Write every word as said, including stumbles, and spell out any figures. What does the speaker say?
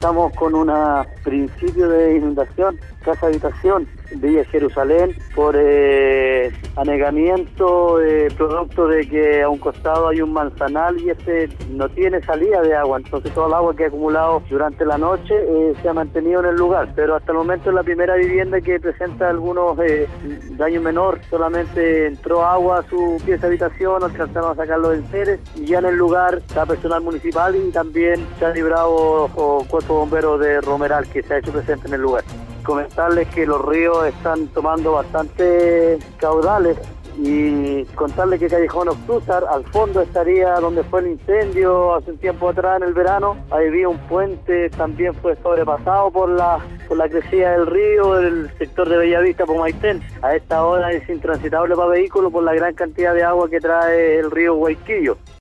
Estamos con un principio de inundación, casa habitación, Villa Jerusalén, por eh, anegamiento, eh, producto de que a un costado hay un manzanal y este no tiene salida de agua, entonces todo el agua que ha acumulado durante la noche eh, se ha mantenido en el lugar, pero hasta el momento es la primera vivienda que presenta algunos eh, daños menor, solamente entró agua a su pieza de habitación, alcanzaron a sacar los enseres y ya en el lugar está personal municipal y también se ha librado o, cuerpo bombero de Romeral que se ha hecho presente en el lugar. Comentarles que los ríos están tomando bastante caudales y contarles que Callejón Ortúzar al fondo estaría donde fue el incendio hace un tiempo atrás en el verano. Ahí había un puente, también fue sobrepasado por la por la crecida del río, el sector de Bellavista, Pomaitén. A esta hora es intransitable para vehículos por la gran cantidad de agua que trae el río Guayquillo.